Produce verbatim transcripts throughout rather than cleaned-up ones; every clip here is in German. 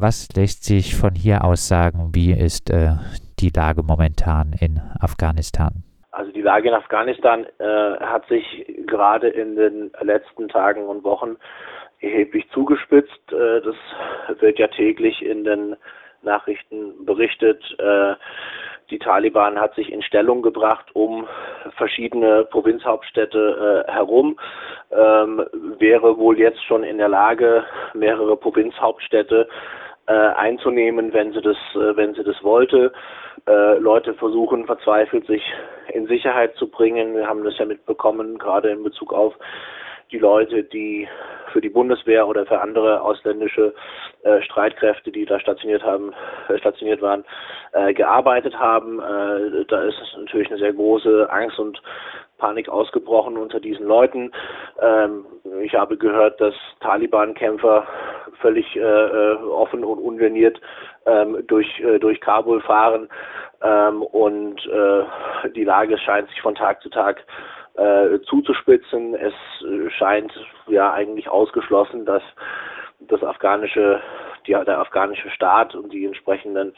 Was lässt sich von hier aus sagen? Wie ist äh, die Lage momentan in Afghanistan? Also die Lage in Afghanistan äh, hat sich gerade in den letzten Tagen und Wochen erheblich zugespitzt. Äh, das wird ja täglich in den Nachrichten berichtet. Äh, die Taliban hat sich in Stellung gebracht um verschiedene Provinzhauptstädte äh, herum, ähm, wäre wohl jetzt schon in der Lage, mehrere Provinzhauptstädte äh, einzunehmen, wenn sie das, äh, wenn sie das wollte. Äh, Leute versuchen verzweifelt, sich in Sicherheit zu bringen. Wir haben das ja mitbekommen, gerade in Bezug auf die Leute, die für die Bundeswehr oder für andere ausländische äh, Streitkräfte, die da stationiert haben, äh, stationiert waren, äh, gearbeitet haben. Äh, da ist natürlich eine sehr große Angst und Panik ausgebrochen unter diesen Leuten. Ähm, ich habe gehört, dass Taliban-Kämpfer völlig äh, offen und ungeniert ähm, durch äh, durch Kabul fahren ähm, und äh, die Lage scheint sich von Tag zu Tag äh, zuzuspitzen. Es äh, scheint ja eigentlich ausgeschlossen, dass das afghanische, die, der afghanische Staat und die entsprechenden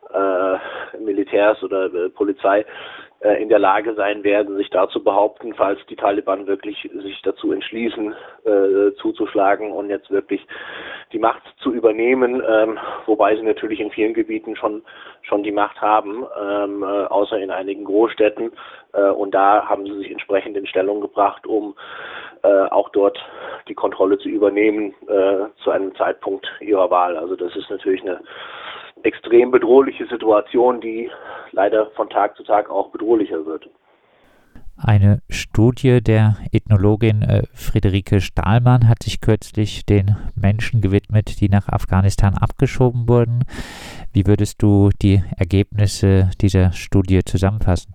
äh, Militärs oder äh, Polizei äh, in der Lage sein werden, sich da zu behaupten, falls die Taliban wirklich sich dazu entschließen, äh, zuzuschlagen und jetzt wirklich die Macht zu übernehmen, ähm, wobei sie natürlich in vielen Gebieten schon schon die Macht haben, ähm, äh, außer in einigen Großstädten. Äh, und da haben sie sich entsprechend in Stellung gebracht, um äh, auch dort die Kontrolle zu übernehmen äh, zu einem Zeitpunkt ihrer Wahl. Also das ist natürlich eine extrem bedrohliche Situation, die leider von Tag zu Tag auch bedrohlicher wird. Eine Studie der Ethnologin äh, Friederike Stahlmann hat sich kürzlich den Menschen gewidmet, die nach Afghanistan abgeschoben wurden. Wie würdest du die Ergebnisse dieser Studie zusammenfassen?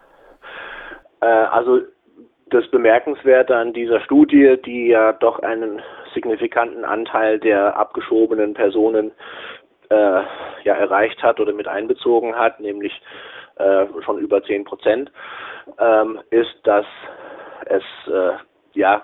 Äh, also das Bemerkenswerte an dieser Studie, die ja doch einen signifikanten Anteil der abgeschobenen Personen äh, ja erreicht hat oder mit einbezogen hat, nämlich äh, schon über zehn Prozent, ähm, ist, dass es äh, ja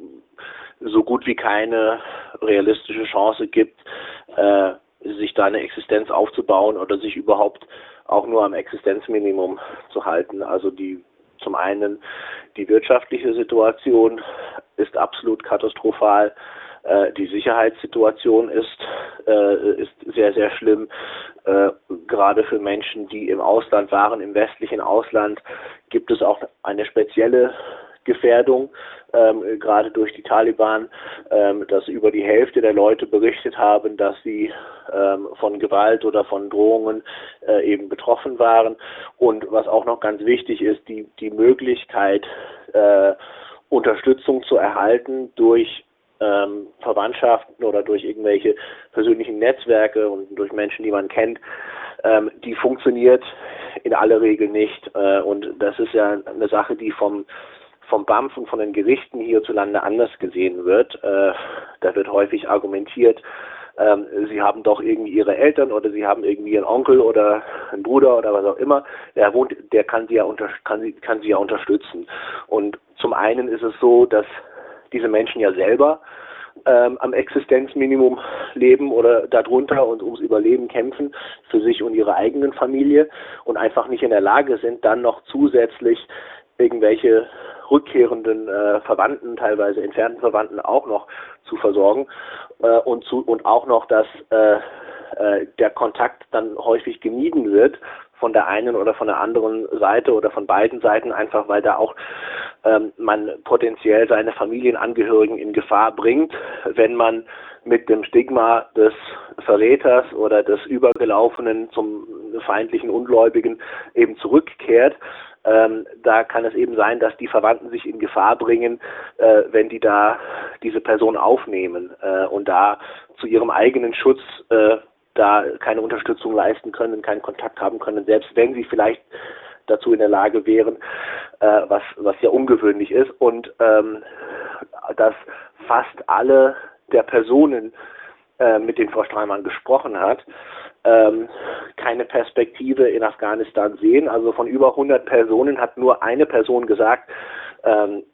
so gut wie keine realistische Chance gibt, äh, sich da eine Existenz aufzubauen oder sich überhaupt auch nur am Existenzminimum zu halten. Also die zum einen die wirtschaftliche Situation ist absolut katastrophal. Äh, die Sicherheitssituation ist, äh, ist sehr, sehr schlimm. Äh, gerade für Menschen, die im Ausland waren, im westlichen Ausland, gibt es auch eine spezielle Gefährdung, ähm, gerade durch die Taliban, ähm, dass über die Hälfte der Leute berichtet haben, dass sie ähm, von Gewalt oder von Drohungen äh, eben betroffen waren. Und was auch noch ganz wichtig ist, die, die Möglichkeit, äh, Unterstützung zu erhalten durch ähm, Verwandtschaften oder durch irgendwelche persönlichen Netzwerke und durch Menschen, die man kennt, ähm, die funktioniert in aller Regel nicht. Äh, und das ist ja eine Sache, die vom vom B A M F und von den Gerichten hierzulande anders gesehen wird. Äh, da wird häufig argumentiert, ähm, sie haben doch irgendwie ihre Eltern oder sie haben irgendwie einen Onkel oder einen Bruder oder was auch immer, der wohnt, der kann sie ja unter, kann sie, kann sie ja unterstützen. Und zum einen ist es so, dass diese Menschen ja selber ähm, am Existenzminimum leben oder darunter und ums Überleben kämpfen für sich und ihre eigenen Familie und einfach nicht in der Lage sind, dann noch zusätzlich irgendwelche rückkehrenden äh, Verwandten, teilweise entfernten Verwandten auch noch zu versorgen äh, und zu und auch noch, dass äh, äh, der Kontakt dann häufig gemieden wird von der einen oder von der anderen Seite oder von beiden Seiten, einfach weil da auch ähm, man potenziell seine Familienangehörigen in Gefahr bringt, wenn man mit dem Stigma des Verräters oder des Übergelaufenen zum feindlichen Ungläubigen eben zurückkehrt. Ähm, da kann es eben sein, dass die Verwandten sich in Gefahr bringen, äh, wenn die da diese Person aufnehmen äh, und da zu ihrem eigenen Schutz äh, da keine Unterstützung leisten können, keinen Kontakt haben können, selbst wenn sie vielleicht dazu in der Lage wären, äh, was was ja ungewöhnlich ist. Und ähm, dass fast alle der Personen, äh, mit denen Frau Strahlmann gesprochen hat, ähm, keine Perspektive in Afghanistan sehen. Also von über hundert Personen hat nur eine Person gesagt, ähm,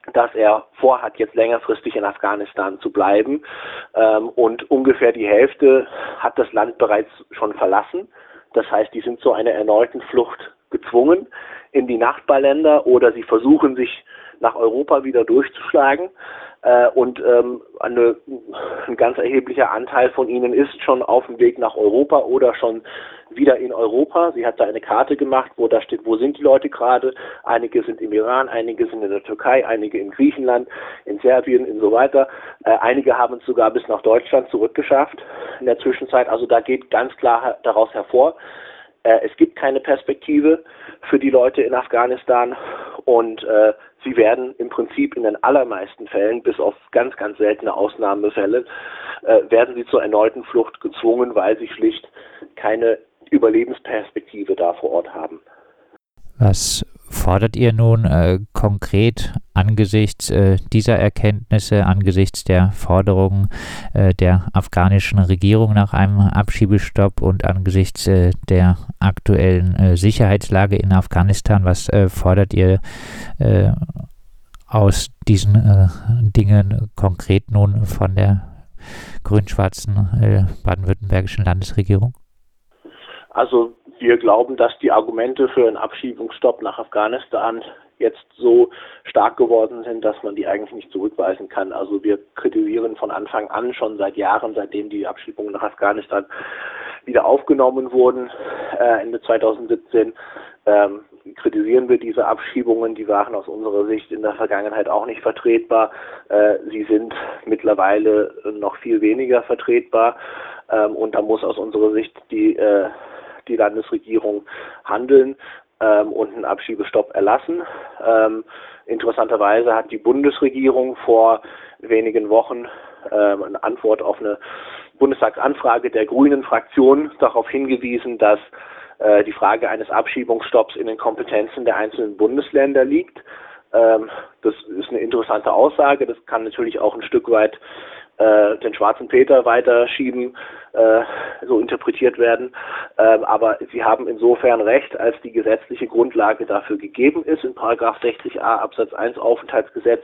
dass er vorhat, jetzt längerfristig in Afghanistan zu bleiben. Ähm, und ungefähr die Hälfte hat das Land bereits schon verlassen. Das heißt, die sind zu einer erneuten Flucht gezwungen in die Nachbarländer oder sie versuchen, sich nach Europa wieder durchzuschlagen. Äh, und ähm, eine, ein ganz erheblicher Anteil von ihnen ist schon auf dem Weg nach Europa oder schon wieder in Europa. Sie hat da eine Karte gemacht, wo da steht, wo sind die Leute gerade. Einige sind im Iran, einige sind in der Türkei, einige in Griechenland, in Serbien und so weiter. Äh, einige haben es sogar bis nach Deutschland zurückgeschafft in der Zwischenzeit. Also da geht ganz klar daraus hervor, äh, es gibt keine Perspektive für die Leute in Afghanistan und äh, sie werden im Prinzip in den allermeisten Fällen, bis auf ganz, ganz seltene Ausnahmefälle, äh, werden sie zur erneuten Flucht gezwungen, weil sie schlicht keine Überlebensperspektive da vor Ort haben. Was fordert ihr nun äh, konkret angesichts äh, dieser Erkenntnisse, angesichts der Forderungen äh, der afghanischen Regierung nach einem Abschiebestopp und angesichts äh, der aktuellen äh, Sicherheitslage in Afghanistan? Was äh, fordert ihr äh, aus diesen äh, Dingen konkret nun von der grün-schwarzen äh, baden-württembergischen Landesregierung? Also wir glauben, dass die Argumente für einen Abschiebungsstopp nach Afghanistan jetzt so stark geworden sind, dass man die eigentlich nicht zurückweisen kann. Also wir kritisieren von Anfang an, schon seit Jahren, seitdem die Abschiebungen nach Afghanistan wieder aufgenommen wurden, äh, Ende zweitausendsiebzehn, ähm, kritisieren wir diese Abschiebungen. Die waren aus unserer Sicht in der Vergangenheit auch nicht vertretbar. Äh, sie sind mittlerweile noch viel weniger vertretbar ähm, und da muss aus unserer Sicht die äh, die Landesregierung handeln ähm, und einen Abschiebestopp erlassen. Ähm, interessanterweise hat die Bundesregierung vor wenigen Wochen ähm, eine Antwort auf eine Bundestagsanfrage der Grünen-Fraktion darauf hingewiesen, dass äh, die Frage eines Abschiebungsstopps in den Kompetenzen der einzelnen Bundesländer liegt. Ähm, das ist eine interessante Aussage. Das kann natürlich auch ein Stück weit äh, den schwarzen Peter weiterschieben, äh, so interpretiert werden. Ähm, aber sie haben insofern recht, als die gesetzliche Grundlage dafür gegeben ist, in Paragraph sechzig a Absatz eins Aufenthaltsgesetz,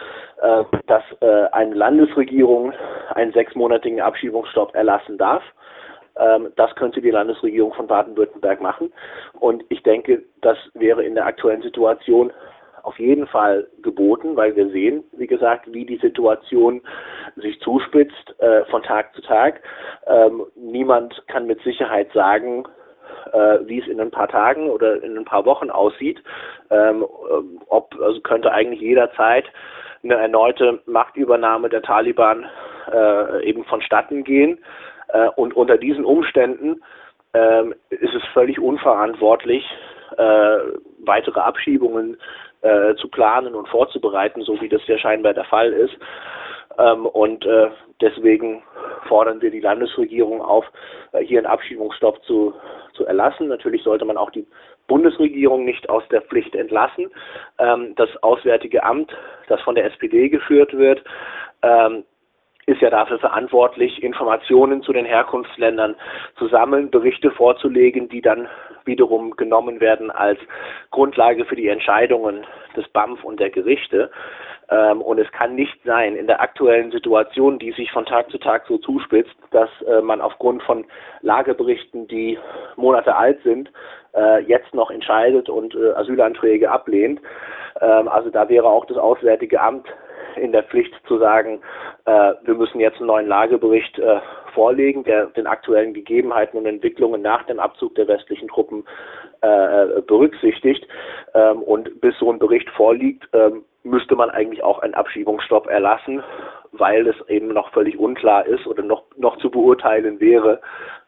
äh, dass äh, eine Landesregierung einen sechsmonatigen Abschiebungsstopp erlassen darf. Ähm, das könnte die Landesregierung von Baden-Württemberg machen. Und ich denke, das wäre in der aktuellen Situation auf jeden Fall geboten, weil wir sehen, wie gesagt, wie die Situation sich zuspitzt äh, von Tag zu Tag. Ähm, niemand kann mit Sicherheit sagen, äh, wie es in ein paar Tagen oder in ein paar Wochen aussieht. Ähm, ob, also könnte eigentlich jederzeit eine erneute Machtübernahme der Taliban äh, eben vonstatten gehen. Äh, und unter diesen Umständen äh, ist es völlig unverantwortlich, äh, weitere Abschiebungen äh, zu planen und vorzubereiten, so wie das ja scheinbar der Fall ist. Ähm, und äh, deswegen fordern wir die Landesregierung auf, äh, hier einen Abschiebungsstopp zu, zu erlassen. Natürlich sollte man auch die Bundesregierung nicht aus der Pflicht entlassen. Ähm, das Auswärtige Amt, das von der S P D geführt wird, ähm, ist ja dafür verantwortlich, Informationen zu den Herkunftsländern zu sammeln, Berichte vorzulegen, die dann wiederum genommen werden als Grundlage für die Entscheidungen des B A M F und der Gerichte. Ähm, und es kann nicht sein, in der aktuellen Situation, die sich von Tag zu Tag so zuspitzt, dass äh, man aufgrund von Lageberichten, die Monate alt sind, äh, jetzt noch entscheidet und äh, Asylanträge ablehnt. Ähm, also da wäre auch das Auswärtige Amt in der Pflicht zu sagen, äh, wir müssen jetzt einen neuen Lagebericht äh, vorlegen, der den aktuellen Gegebenheiten und Entwicklungen nach dem Abzug der westlichen Truppen äh, berücksichtigt. Ähm, und bis so ein Bericht vorliegt, ähm, müsste man eigentlich auch einen Abschiebungsstopp erlassen, weil es eben noch völlig unklar ist oder noch, noch zu beurteilen wäre,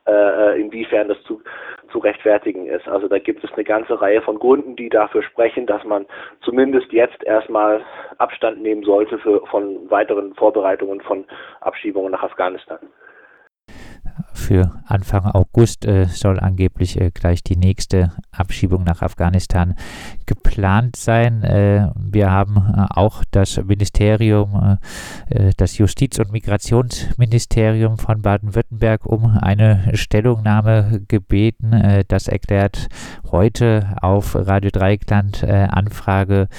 äh, inwiefern das zu, zu rechtfertigen ist. Also da gibt es eine ganze Reihe von Gründen, die dafür sprechen, dass man zumindest jetzt erstmal Abstand nehmen sollte für, von weiteren Vorbereitungen von Abschiebungen nach Afghanistan. Für Anfang August äh, soll angeblich äh, gleich die nächste Abschiebung nach Afghanistan geplant sein. Äh, wir haben äh, auch das Ministerium, äh, das Justiz- und Migrationsministerium von Baden-Württemberg um eine Stellungnahme gebeten. Äh, das erklärt heute auf Radio Dreieckland äh, Anfrage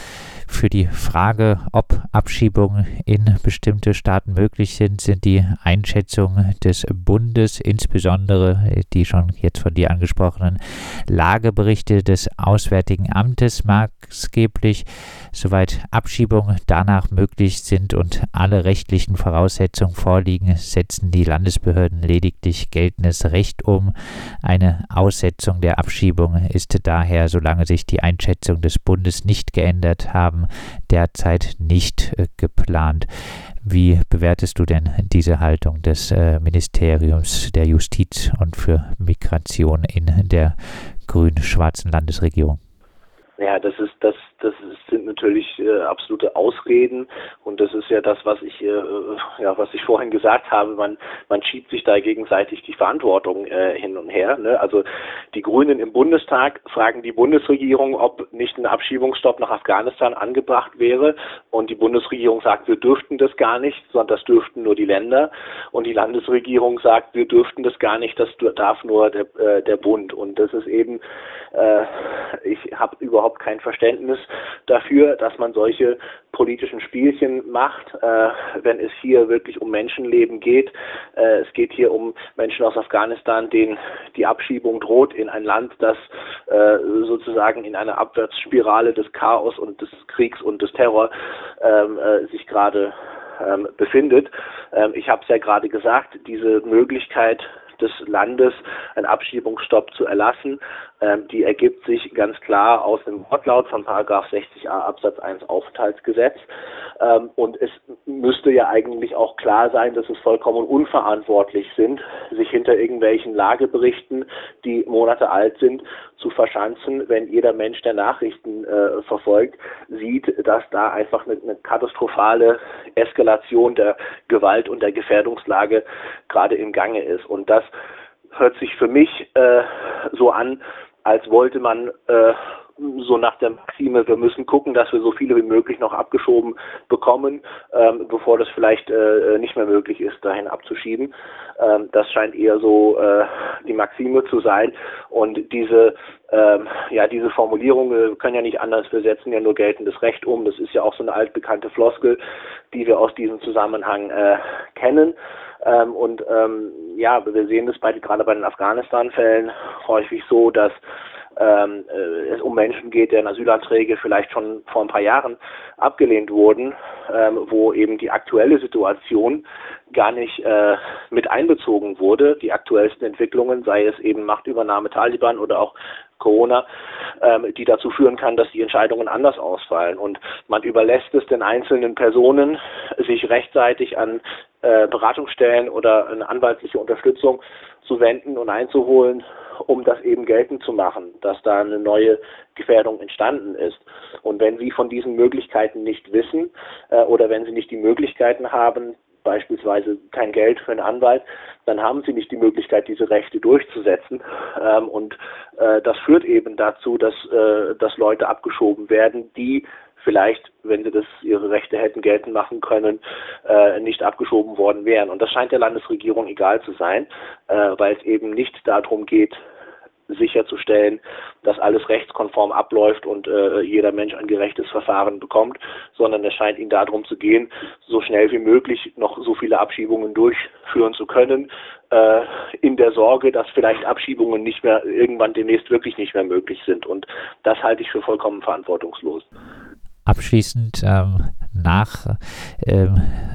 für die Frage, ob Abschiebungen in bestimmte Staaten möglich sind, sind die Einschätzungen des Bundes, insbesondere die schon jetzt von dir angesprochenen Lageberichte des Auswärtigen Amtes maßgeblich. Soweit Abschiebungen danach möglich sind und alle rechtlichen Voraussetzungen vorliegen, setzen die Landesbehörden lediglich geltendes Recht um. Eine Aussetzung der Abschiebung ist daher, solange sich die Einschätzung des Bundes nicht geändert haben, derzeit nicht äh, geplant. Wie bewertest du denn diese Haltung des äh, Ministeriums der Justiz und für Migration in der grün-schwarzen Landesregierung? Ja, das ist das, das sind natürlich äh, absolute Ausreden und das ist ja das, was ich, äh, ja, was ich vorhin gesagt habe. Man, man schiebt sich da gegenseitig die Verantwortung äh, hin und her. Ne? Also die Grünen im Bundestag fragen die Bundesregierung, ob nicht ein Abschiebungsstopp nach Afghanistan angebracht wäre und die Bundesregierung sagt, wir dürften das gar nicht, sondern das dürften nur die Länder und die Landesregierung sagt, wir dürften das gar nicht, das darf nur der, äh, der Bund und das ist eben, äh, ich habe überhaupt kein Verständnis dafür, dass man solche politischen Spielchen macht, äh, wenn es hier wirklich um Menschenleben geht. Äh, es geht hier um Menschen aus Afghanistan, denen die Abschiebung droht in ein Land, das äh, sozusagen in einer Abwärtsspirale des Chaos und des Kriegs und des Terror ähm, äh, sich gerade ähm, befindet. Ähm, ich habe es ja gerade gesagt, diese Möglichkeit des Landes, einen Abschiebungsstopp zu erlassen. Ähm, die ergibt sich ganz klar aus dem Wortlaut von Paragraph sechzig a Absatz eins Aufenthaltsgesetz. Ähm, und es müsste ja eigentlich auch klar sein, dass es vollkommen unverantwortlich sind, sich hinter irgendwelchen Lageberichten, die Monate alt sind, zu verschanzen, wenn jeder Mensch, der Nachrichten äh, verfolgt, sieht, dass da einfach eine, eine katastrophale Eskalation der Gewalt und der Gefährdungslage gerade im Gange ist. Und das hört sich für mich äh, so an, als wollte man äh, so nach der Maxime, wir müssen gucken, dass wir so viele wie möglich noch abgeschoben bekommen, ähm, bevor das vielleicht äh, nicht mehr möglich ist, dahin abzuschieben. Ähm, das scheint eher so äh, die Maxime zu sein. Und diese ähm, ja, diese Formulierung, wir können ja nicht anders, wir setzen ja nur geltendes Recht um. Das ist ja auch so eine altbekannte Floskel, die wir aus diesem Zusammenhang äh, kennen. Ähm, und ähm, ja, wir sehen das bei, gerade bei den Afghanistan-Fällen häufig so, dass ähm, äh, es um Menschen geht, deren Asylanträge vielleicht schon vor ein paar Jahren abgelehnt wurden, ähm, wo eben die aktuelle Situation gar nicht äh, mit einbezogen wurde. Die aktuellsten Entwicklungen, sei es eben Machtübernahme Taliban oder auch Corona, ähm, die dazu führen kann, dass die Entscheidungen anders ausfallen. Und man überlässt es den einzelnen Personen, sich rechtzeitig an äh, Beratungsstellen oder eine anwaltliche Unterstützung zu wenden und einzuholen, um das eben geltend zu machen, dass da eine neue Gefährdung entstanden ist. Und wenn Sie von diesen Möglichkeiten nicht wissen äh, oder wenn Sie nicht die Möglichkeiten haben, beispielsweise kein Geld für einen Anwalt, dann haben sie nicht die Möglichkeit, diese Rechte durchzusetzen. Ähm, und äh, das führt eben dazu, dass, äh, dass Leute abgeschoben werden, die vielleicht, wenn sie das ihre Rechte hätten geltend machen können, äh, nicht abgeschoben worden wären. Und das scheint der Landesregierung egal zu sein, äh, weil es eben nicht darum geht, sicherzustellen, dass alles rechtskonform abläuft und äh, jeder Mensch ein gerechtes Verfahren bekommt, sondern es scheint ihnen darum zu gehen, so schnell wie möglich noch so viele Abschiebungen durchführen zu können, äh, in der Sorge, dass vielleicht Abschiebungen nicht mehr irgendwann demnächst wirklich nicht mehr möglich sind. Und das halte ich für vollkommen verantwortungslos. Abschließend ähm, nach ähm,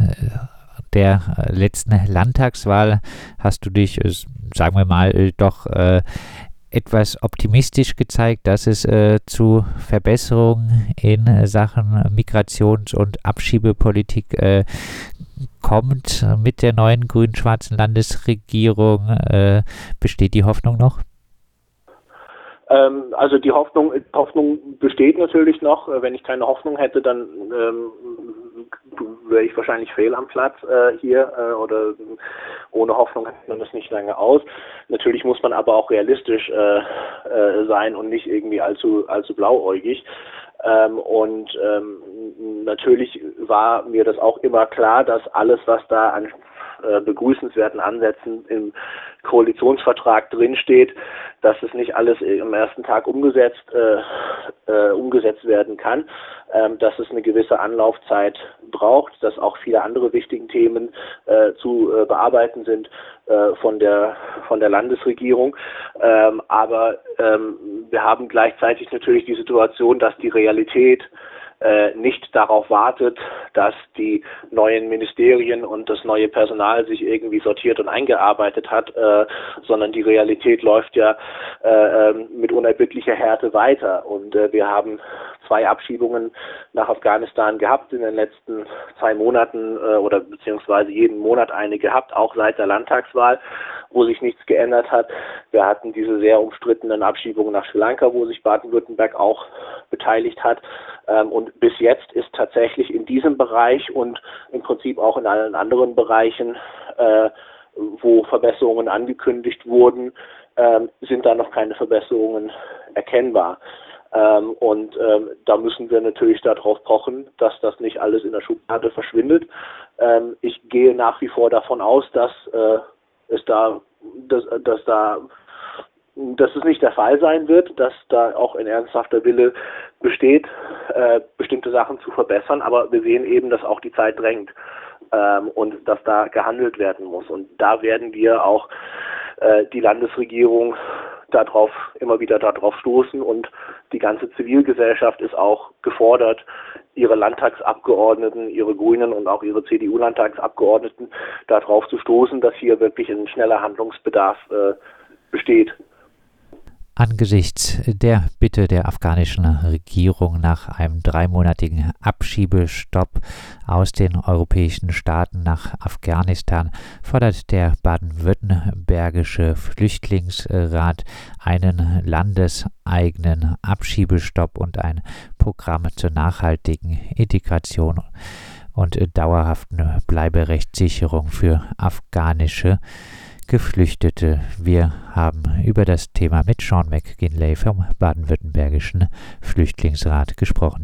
der letzten Landtagswahl hast du dich, äh, sagen wir mal, doch äh, etwas optimistisch gezeigt, dass es äh, zu Verbesserungen in äh, Sachen Migrations- und Abschiebepolitik äh, kommt mit der neuen grün-schwarzen Landesregierung. Äh, besteht die Hoffnung noch? Ähm, also die Hoffnung, Hoffnung besteht natürlich noch. Wenn ich keine Hoffnung hätte, dann ähm, wäre ich wahrscheinlich fehl am Platz äh, hier äh, oder ohne Hoffnung hält man das nicht lange aus. Natürlich muss man aber auch realistisch äh, äh, sein und nicht irgendwie allzu allzu blauäugig. Ähm, und ähm, natürlich war mir das auch immer klar, dass alles, was da an äh, begrüßenswerten Ansätzen im Koalitionsvertrag drinsteht, dass es nicht alles am ersten Tag umgesetzt, äh, äh, umgesetzt werden kann, ähm, dass es eine gewisse Anlaufzeit braucht, dass auch viele andere wichtige Themen äh, zu äh, bearbeiten sind äh, von der von der Landesregierung. Ähm, aber ähm, wir haben gleichzeitig natürlich die Situation, dass die Realität äh, nicht darauf wartet, dass die neuen Ministerien und das neue Personal sich irgendwie sortiert und eingearbeitet hat, äh, sondern die Realität läuft ja äh, mit unerbittlicher Härte weiter. Und äh, wir haben zwei Abschiebungen nach Afghanistan gehabt in den letzten zwei Monaten äh, oder beziehungsweise jeden Monat eine gehabt, auch seit der Landtagswahl, wo sich nichts geändert hat. Wir hatten diese sehr umstrittenen Abschiebungen nach Sri Lanka, wo sich Baden-Württemberg auch beteiligt hat. Ähm, und bis jetzt ist tatsächlich in diesem Bereich und im Prinzip auch in allen anderen Bereichen, äh, wo Verbesserungen angekündigt wurden, ähm, sind da noch keine Verbesserungen erkennbar. Ähm, und ähm, da müssen wir natürlich darauf pochen, dass das nicht alles in der Schublade verschwindet. Ähm, ich gehe nach wie vor davon aus, dass äh, es da, dass, dass da, dass es nicht der Fall sein wird, dass da auch ein ernsthafter Wille besteht, äh, bestimmte Sachen zu verbessern. Aber wir sehen eben, dass auch die Zeit drängt ähm, und dass da gehandelt werden muss. Und da werden wir auch äh, die Landesregierung darauf immer wieder darauf stoßen und die ganze Zivilgesellschaft ist auch gefordert, ihre Landtagsabgeordneten, ihre Grünen und auch ihre C D U-Landtagsabgeordneten darauf zu stoßen, dass hier wirklich ein schneller Handlungsbedarf äh, besteht. Angesichts der Bitte der afghanischen Regierung nach einem dreimonatigen Abschiebestopp aus den europäischen Staaten nach Afghanistan fordert der baden-württembergische Flüchtlingsrat einen landeseigenen Abschiebestopp und ein Programm zur nachhaltigen Integration und dauerhaften Bleiberechtssicherung für afghanische Geflüchtete. Wir haben über das Thema mit Sean McGinley vom baden-württembergischen Flüchtlingsrat gesprochen.